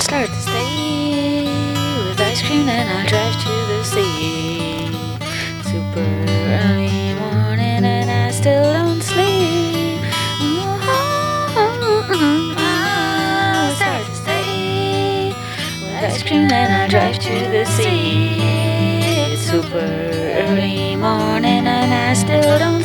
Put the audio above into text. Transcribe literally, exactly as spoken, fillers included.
start the day with ice cream, then I'll drive to the sea. Super early morning and I still don't sleep. I'll start the day with ice cream, then I'll drive to the sea. It's super early morning and I still don't